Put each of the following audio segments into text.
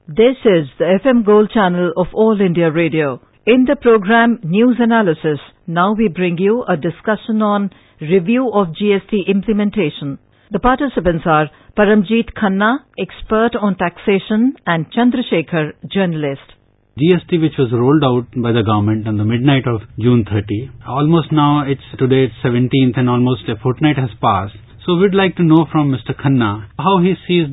This is the FM Gold channel of All India Radio. In the program News Analysis, now we bring you a discussion on review of GST implementation. The participants are Paramjeet Khanna, expert on taxation, and Chandrasekhar, journalist. GST, which was rolled out by the government on the midnight of June 30, almost now today it's 17th and almost a fortnight has passed. So we'd like to know from Mr. Khanna how he sees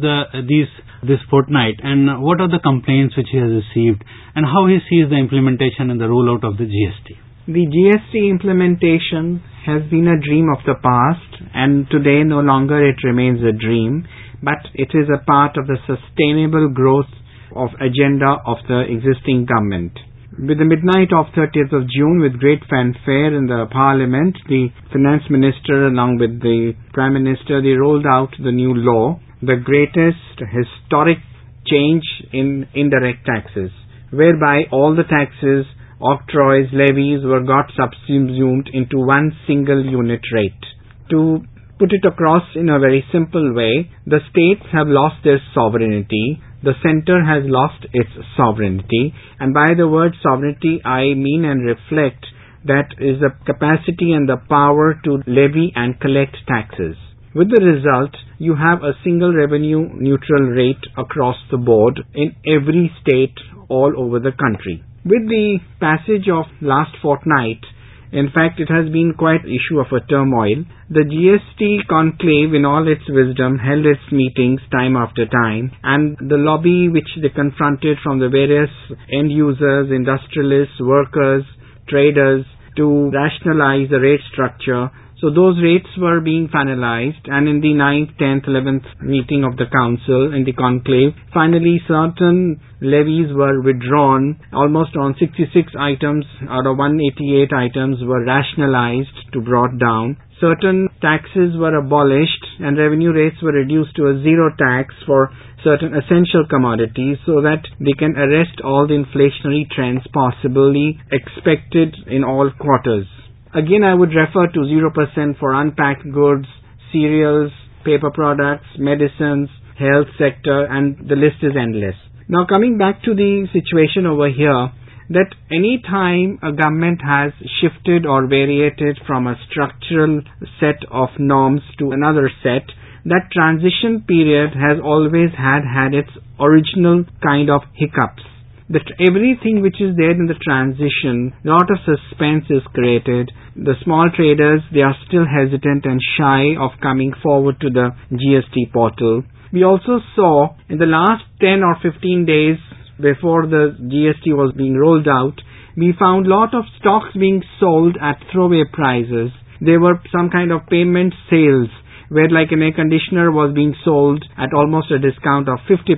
this fortnight and what are the complaints which he has received and how he sees the implementation and the rollout of the GST. The GST implementation has been a dream of the past, and today no longer it remains a dream, but it is a part of the sustainable growth of agenda of the existing government. With the midnight of 30th of June, with great fanfare in the Parliament, the Finance Minister along with the Prime Minister, they rolled out the new law, the greatest historic change in indirect taxes, whereby all the taxes, octroys, levies got subsumed into one single unit rate. To put it across in a very simple way, the states have lost their sovereignty, the center has lost its sovereignty, and by the word sovereignty I mean and reflect that is the capacity and the power to levy and collect taxes. With the result, you have a single revenue neutral rate across the board in every state all over the country. With the passage of last fortnight, in fact, it has been quite an issue of a turmoil. The GST conclave, in all its wisdom, held its meetings time after time, and the lobby which they confronted from the various end users, industrialists, workers, traders, to rationalize the rate structure. So those rates were being finalized, and in the 9th, 10th, 11th meeting of the council in the conclave, finally certain levies were withdrawn. Almost on 66 items out of 188 items were rationalized to brought down. Certain taxes were abolished and revenue rates were reduced to a zero tax for certain essential commodities so that they can arrest all the inflationary trends possibly expected in all quarters. Again, I would refer to 0% for unpacked goods, cereals, paper products, medicines, health sector, and the list is endless. Now coming back to the situation over here, that any time a government has shifted or variated from a structural set of norms to another set, that transition period has always had its original kind of hiccups. That everything which is there in the transition, a lot of suspense is created. The small traders, they are still hesitant and shy of coming forward to the GST portal. We also saw in the last 10 or 15 days before the GST was being rolled out, we found a lot of stocks being sold at throwaway prices. There were some kind of payment sales where like an air conditioner was being sold at almost a discount of 50%.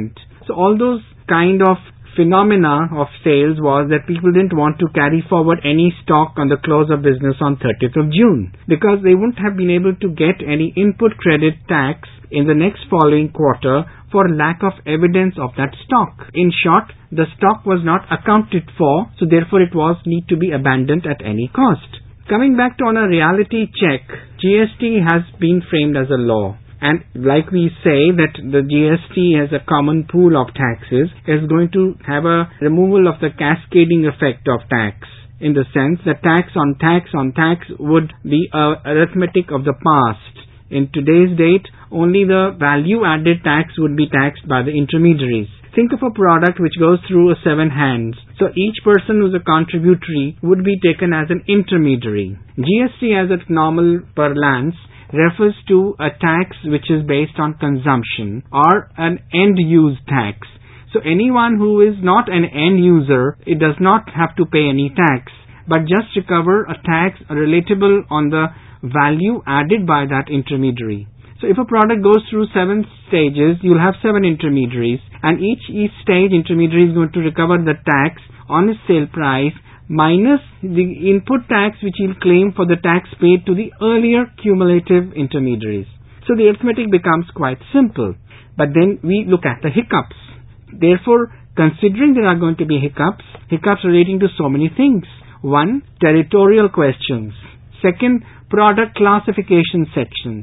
So all those kind of phenomena of sales was that people didn't want to carry forward any stock on the close of business on 30th of June because they wouldn't have been able to get any input credit tax in the next following quarter for lack of evidence of that stock. In short, the stock was not accounted for, so therefore it was need to be abandoned at any cost. Coming back to on a reality check, GST has been framed as a law. And like we say that the GST as a common pool of taxes is going to have a removal of the cascading effect of tax, in the sense that tax on tax would be a arithmetic of the past. In today's date, only the value added tax would be taxed by the intermediaries. Think of a product which goes through 7 hands. So each person who is a contributory would be taken as an intermediary. GST as a normal parlance refers to a tax which is based on consumption or an end-use tax. So anyone who is not an end user, it does not have to pay any tax, but just recover a tax relatable on the value added by that intermediary. So if a product goes through 7 stages, you'll have 7 intermediaries, and each stage intermediary is going to recover the tax on his sale price minus the input tax which he'll claim for the tax paid to the earlier cumulative intermediaries. So the arithmetic becomes quite simple. But then we look at the hiccups. Therefore, considering there are going to be hiccups relating to so many things. 1. Territorial questions. 2. Product classification sections.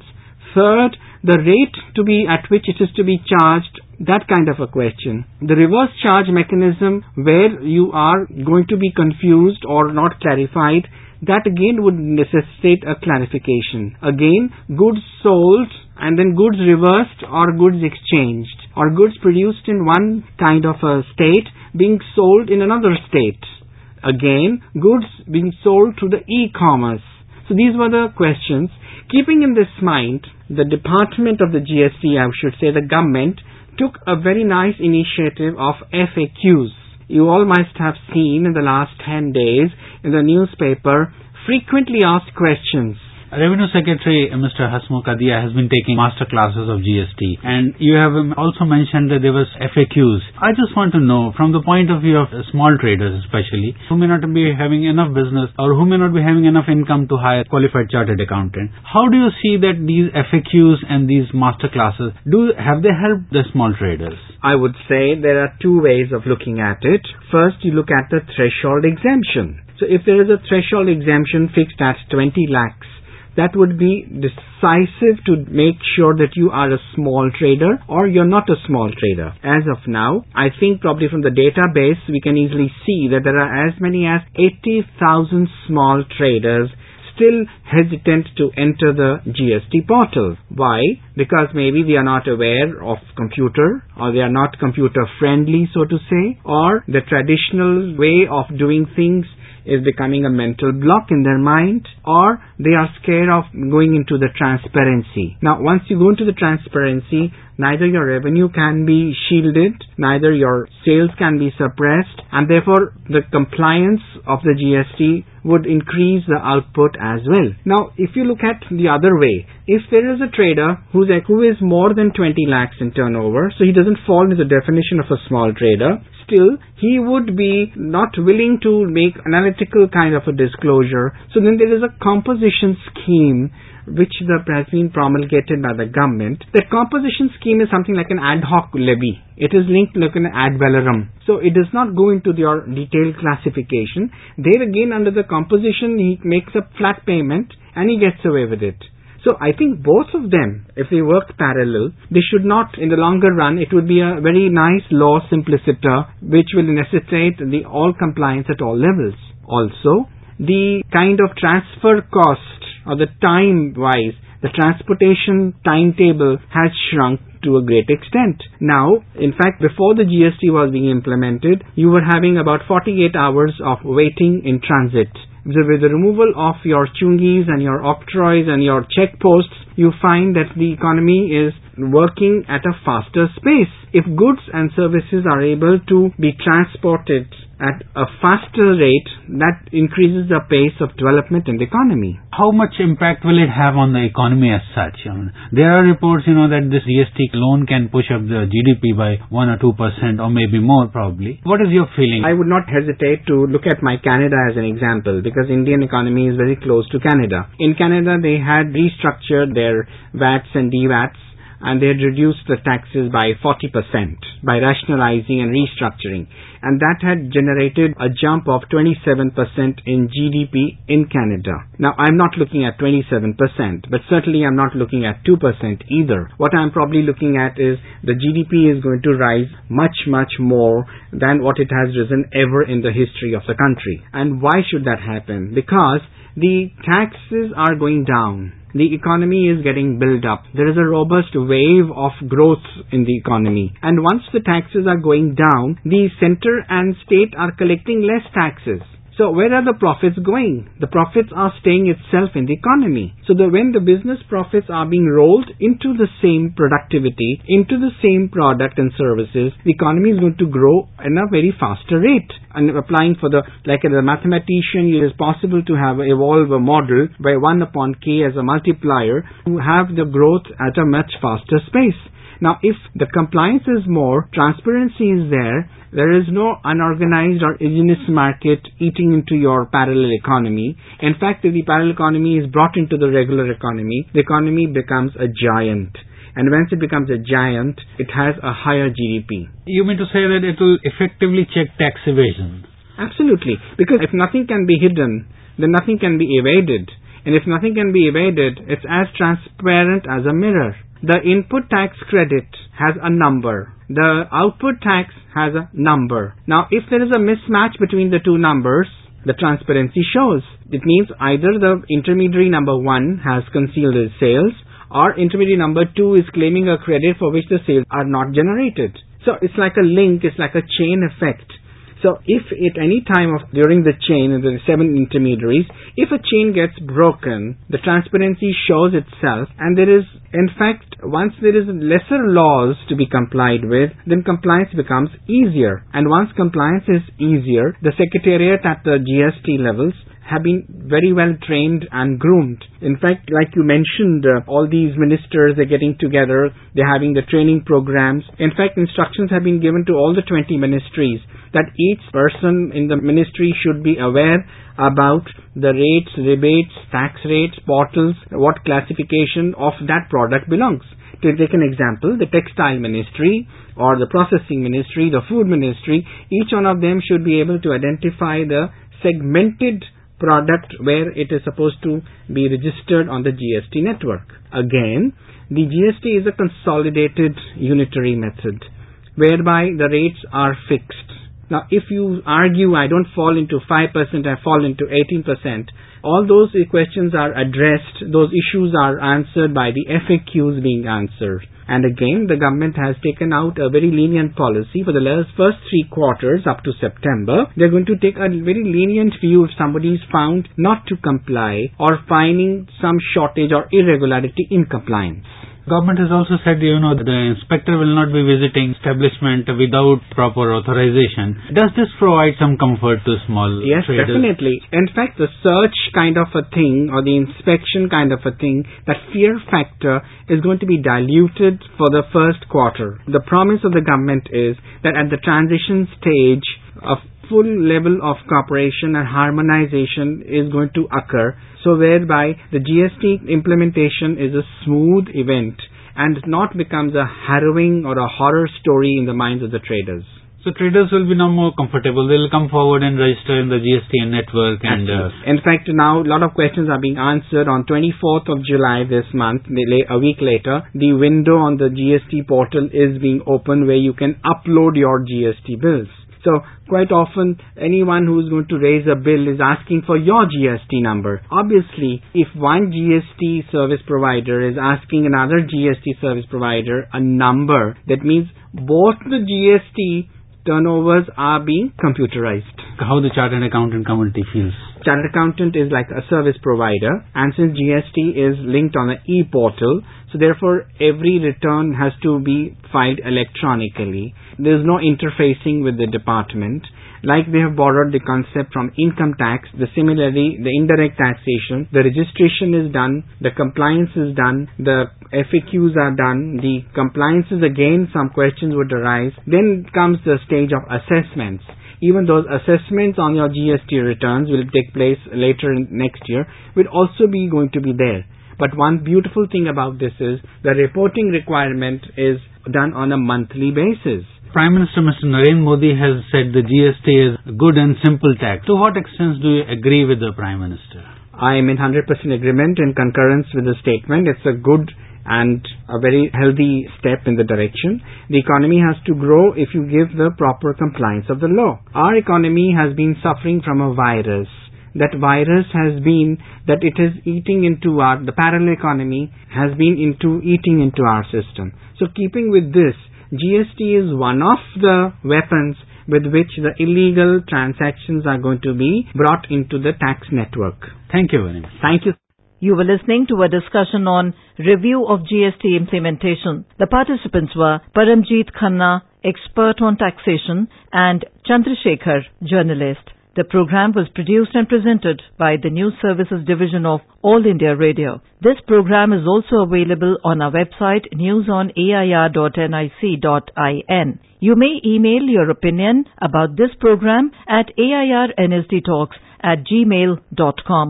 Third, the rate to be at which it is to be charged, that kind of a question. The reverse charge mechanism where you are going to be confused or not clarified, that again would necessitate a clarification. Again, goods sold and then goods reversed or goods exchanged, or goods produced in one kind of a state being sold in another state. Again, goods being sold through the e-commerce. So these were the questions. Keeping in this mind, the department of the GST, I should say the government, took a very nice initiative of FAQs. You all must have seen in the last 10 days in the newspaper frequently asked questions. Revenue Secretary Mr. Hasmukh Adia has been taking master classes of GST, and you have also mentioned that there was FAQs. I just want to know, from the point of view of small traders especially, who may not be having enough business or who may not be having enough income to hire a qualified chartered accountant, how do you see that these FAQs and these master classes, have they helped the small traders? I would say there are two ways of looking at it. First, you look at the threshold exemption. So if there is a threshold exemption fixed at 20 lakhs, that would be decisive to make sure that you are a small trader or you're not a small trader. As of now, I think probably from the database we can easily see that there are as many as 80,000 small traders still hesitant to enter the GST portal. Why? Because maybe they are not aware of computer, or they are not computer friendly, so to say, or the traditional way of doing things is becoming a mental block in their mind, or they are scared of going into the transparency. Now, once you go into the transparency, neither your revenue can be shielded, neither your sales can be suppressed, and therefore the compliance of the GST would increase the output as well. Now, if you look at the other way, if there is a trader who is more than 20 lakhs in turnover, so he doesn't fall into the definition of a small trader, still he would be not willing to make analytical kind of a disclosure. So then there is a composition scheme which has been promulgated by the government. The composition scheme is something like an ad hoc levy. It is linked like an ad valorem. So it does not go into your detailed classification. There again, under the composition, he makes a flat payment and he gets away with it. So I think both of them, if they work parallel, they should not, in the longer run, it would be a very nice law simpliciter which will necessitate the all compliance at all levels. Also, the kind of transfer cost or the time-wise, the transportation timetable has shrunk to a great extent. Now, in fact, before the GST was being implemented, you were having about 48 hours of waiting in transit. So with the removal of your chungis and your octroys and your checkposts, you find that the economy is working at a faster pace. If goods and services are able to be transported at a faster rate, that increases the pace of development in the economy. How much impact will it have on the economy as such? There are reports, that this GST loan can push up the GDP by 1 or 2% or maybe more probably. What is your feeling? I would not hesitate to look at my Canada as an example, because Indian economy is very close to Canada. In Canada, they had restructured their VATs and DVATs, and they had reduced the taxes by 40% by rationalizing and restructuring. And that had generated a jump of 27% in GDP in Canada. Now, I'm not looking at 27%, but certainly I'm not looking at 2% either. What I'm probably looking at is the GDP is going to rise much, much more than what it has risen ever in the history of the country. And why should that happen? Because the taxes are going down. The economy is getting built up. There is a robust wave of growth in the economy. And once the taxes are going down, the center and state are collecting less taxes. So where are the profits going? The profits are staying itself in the economy. So when the business profits are being rolled into the same productivity, into the same product and services, the economy is going to grow in a very faster rate. And applying for like as a mathematician, it is possible to evolve a model by 1 upon k as a multiplier to have the growth at a much faster pace. Now, if the compliance is more, transparency is there is no unorganized or indigenous market eating into your parallel economy. In fact, if the parallel economy is brought into the regular economy, the economy becomes a giant. And once it becomes a giant, it has a higher GDP. You mean to say that it will effectively check tax evasion? Absolutely. Because if nothing can be hidden, then nothing can be evaded. And if nothing can be evaded, it's as transparent as a mirror. The input tax credit has a number. The output tax has a number. Now, if there is a mismatch between the two numbers, the transparency shows. It means either the intermediary number 1 has concealed his sales, or intermediary number 2 is claiming a credit for which the sales are not generated. So it's like a link, it's like a chain effect. So if at any time during the chain, the 7 intermediaries, if a chain gets broken, the transparency shows itself, and there is, in fact, once there is lesser laws to be complied with, then compliance becomes easier. And once compliance is easier, the secretariat at the GST levels have been very well trained and groomed. In fact, like you mentioned, all these ministers are getting together, they're having the training programs. In fact, instructions have been given to all the 20 ministries that each person in the ministry should be aware about the rates, rebates, tax rates, portals, what classification of that product belongs. To take an example, the textile ministry or the processing ministry, the food ministry, each one of them should be able to identify the segmented product where it is supposed to be registered on the GST network. Again, the GST is a consolidated unitary method whereby the rates are fixed. Now, if you argue I don't fall into 5%, I fall into 18%, all those questions are addressed, those issues are answered by the FAQs being answered. And again, the government has taken out a very lenient policy for the first 3 quarters up to September. They're going to take a very lenient view if somebody is found not to comply or finding some shortage or irregularity in compliance. Government has also said, the inspector will not be visiting establishment without proper authorization. Does this provide some comfort to small traders? Yes, definitely. In fact, the search kind of a thing or the inspection kind of a thing, that fear factor is going to be diluted for the first quarter. The promise of the government is that at the transition stage, a full level of cooperation and harmonization is going to occur, so whereby the GST implementation is a smooth event and not becomes a harrowing or a horror story in the minds of the traders. So traders will be now more comfortable. They will come forward and register in the GST network. And in fact, now a lot of questions are being answered. On 24th of July this month, a week later, the window on the GST portal is being opened where you can upload your GST bills. So quite often anyone who is going to raise a bill is asking for your GST number. Obviously, if one GST service provider is asking another GST service provider a number, that means both the GST turnovers are being computerized. How the chartered accountant community feels? Chartered accountant is like a service provider, and since GST is linked on an e-portal, so therefore every return has to be filed electronically. There is no interfacing with the department. Like they have borrowed the concept from income tax, similarly the indirect taxation, the registration is done, the compliance is done, the FAQs are done, the compliance is again, some questions would arise. Then comes the stage of assessments. Even those assessments on your GST returns will take place later next year, will also be going to be there. But one beautiful thing about this is the reporting requirement is done on a monthly basis. Prime Minister Mr. Narendra Modi has said the GST is good and simple tax. To what extent do you agree with the Prime Minister? I am in 100% agreement and concurrence with the statement. It's a good and a very healthy step in the direction. The economy has to grow if you give the proper compliance of the law. Our economy has been suffering from a virus. That virus has been that it is eating into the parallel economy has been eating into our system. So keeping with this, GST is one of the weapons with which the illegal transactions are going to be brought into the tax network. Thank you very much. Thank you. You were listening to a discussion on review of GST implementation. The participants were Paramjeet Khanna, expert on taxation, and Chandrasekhar, journalist. The program was produced and presented by the News Services Division of All India Radio. This program is also available on our website newsonair.nic.in. You may email your opinion about this program at airnsdtalks@gmail.com.